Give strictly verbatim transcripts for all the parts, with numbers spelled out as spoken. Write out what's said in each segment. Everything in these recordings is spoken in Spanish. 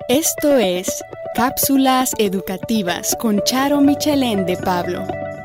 Esto es Cápsulas Educativas con Charo Michelén de Pablo.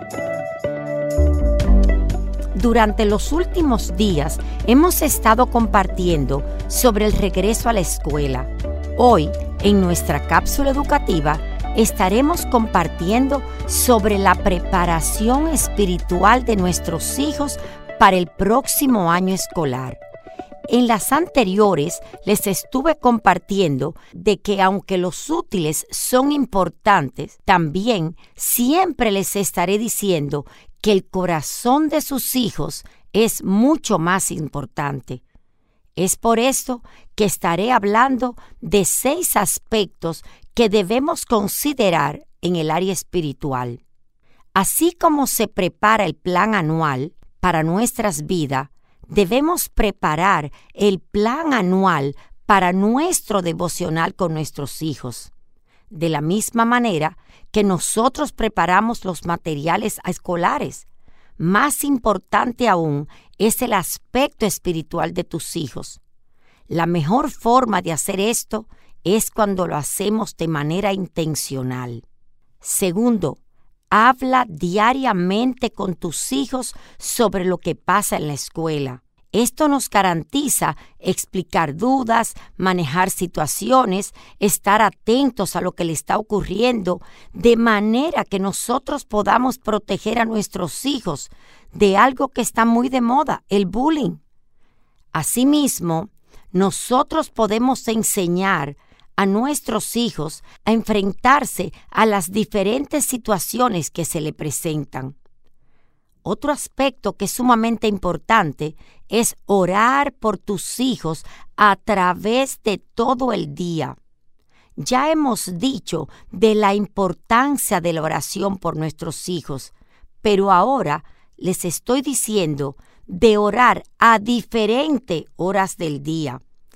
Durante los últimos días hemos estado compartiendo sobre el regreso a la escuela. Hoy, en nuestra cápsula educativa, estaremos compartiendo sobre la preparación espiritual de nuestros hijos para el próximo año escolar. En las anteriores les estuve compartiendo de que aunque los útiles son importantes, también siempre les estaré diciendo que el corazón de sus hijos es mucho más importante. Es por esto que estaré hablando de seis aspectos que debemos considerar en el área espiritual. Así como se prepara el plan anual para nuestras vidas, debemos preparar el plan anual para nuestro devocional con nuestros hijos. De la misma manera que nosotros preparamos los materiales escolares, más importante aún es el aspecto espiritual de tus hijos. La mejor forma de hacer esto es cuando lo hacemos de manera intencional. Segundo, habla diariamente con tus hijos sobre lo que pasa en la escuela. Esto nos garantiza explicar dudas, manejar situaciones, estar atentos a lo que le está ocurriendo, de manera que nosotros podamos proteger a nuestros hijos de algo que está muy de moda, el bullying. Asimismo, nosotros podemos enseñar a nuestros hijos a enfrentarse a las diferentes situaciones que se le presentan. Otro aspecto que es sumamente importante es orar por tus hijos a través de todo el día. Ya hemos dicho de la importancia de la oración por nuestros hijos, pero ahora les estoy diciendo de orar a diferentes horas del día.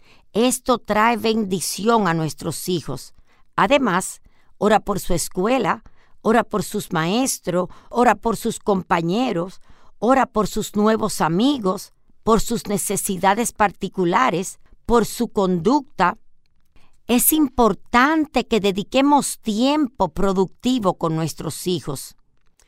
Esto trae bendición a nuestros hijos. Además, ora por su escuela, ora por sus maestros, ora por sus compañeros, ora por sus nuevos amigos, por sus necesidades particulares, por su conducta. Es importante que dediquemos tiempo productivo con nuestros hijos.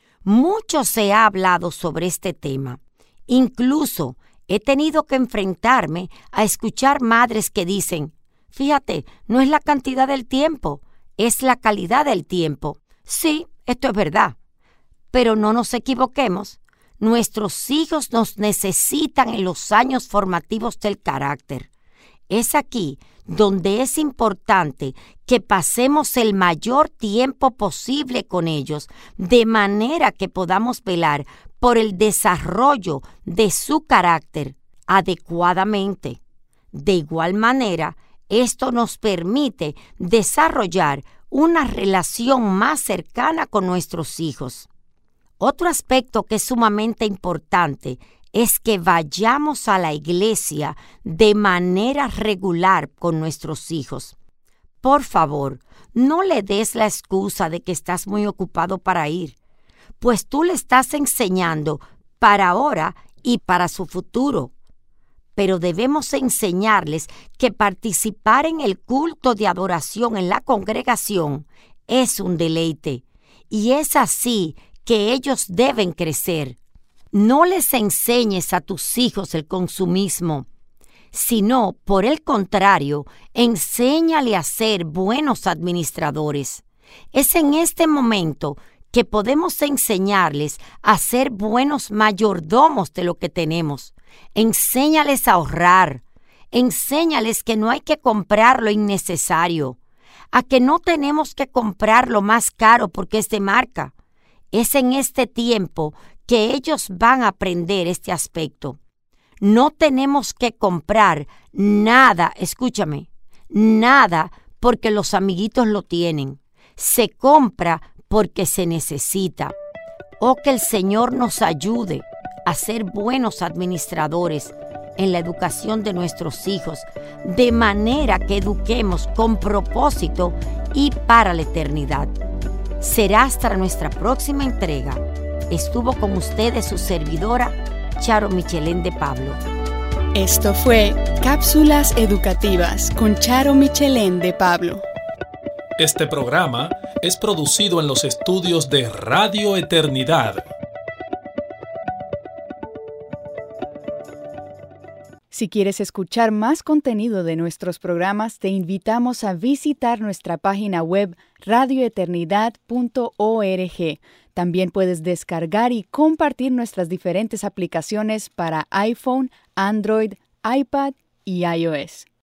Mucho se ha hablado sobre este tema. Incluso he tenido que enfrentarme a escuchar madres que dicen, fíjate, no es la cantidad del tiempo, es la calidad del tiempo. Sí, esto es verdad, pero no nos equivoquemos. Nuestros hijos nos necesitan en los años formativos del carácter. Es aquí donde es importante que pasemos el mayor tiempo posible con ellos, de manera que podamos velar por el desarrollo de su carácter adecuadamente. De igual manera, esto nos permite desarrollar una relación más cercana con nuestros hijos. Otro aspecto que es sumamente importante es que vayamos a la iglesia de manera regular con nuestros hijos. Por favor, no le des la excusa de que estás muy ocupado para ir, pues tú le estás enseñando para ahora y para su futuro. Pero debemos enseñarles que participar en el culto de adoración en la congregación es un deleite, y es así que ellos deben crecer. No les enseñes a tus hijos el consumismo, sino, por el contrario, enséñale a ser buenos administradores. Es en este momento que podemos enseñarles a ser buenos mayordomos de lo que tenemos. Enséñales a ahorrar, enséñales que no hay que comprar lo innecesario, a que no tenemos que comprar lo más caro porque es de marca. Es en este tiempo que ellos van a aprender este aspecto. No tenemos que comprar nada, escúchame, nada porque los amiguitos lo tienen. Se compra porque se necesita. Oh, que el Señor nos ayude a ser buenos administradores en la educación de nuestros hijos, de manera que eduquemos con propósito y para la eternidad. Será hasta nuestra próxima entrega. Estuvo con ustedes su servidora, Charo Michelén de Pablo. Esto fue Cápsulas Educativas con Charo Michelén de Pablo. Este programa es producido en los estudios de Radio Eternidad. Si quieres escuchar más contenido de nuestros programas, te invitamos a visitar nuestra página web radio eternidad punto org. También puedes descargar y compartir nuestras diferentes aplicaciones para iPhone, Android, iPad y iOS.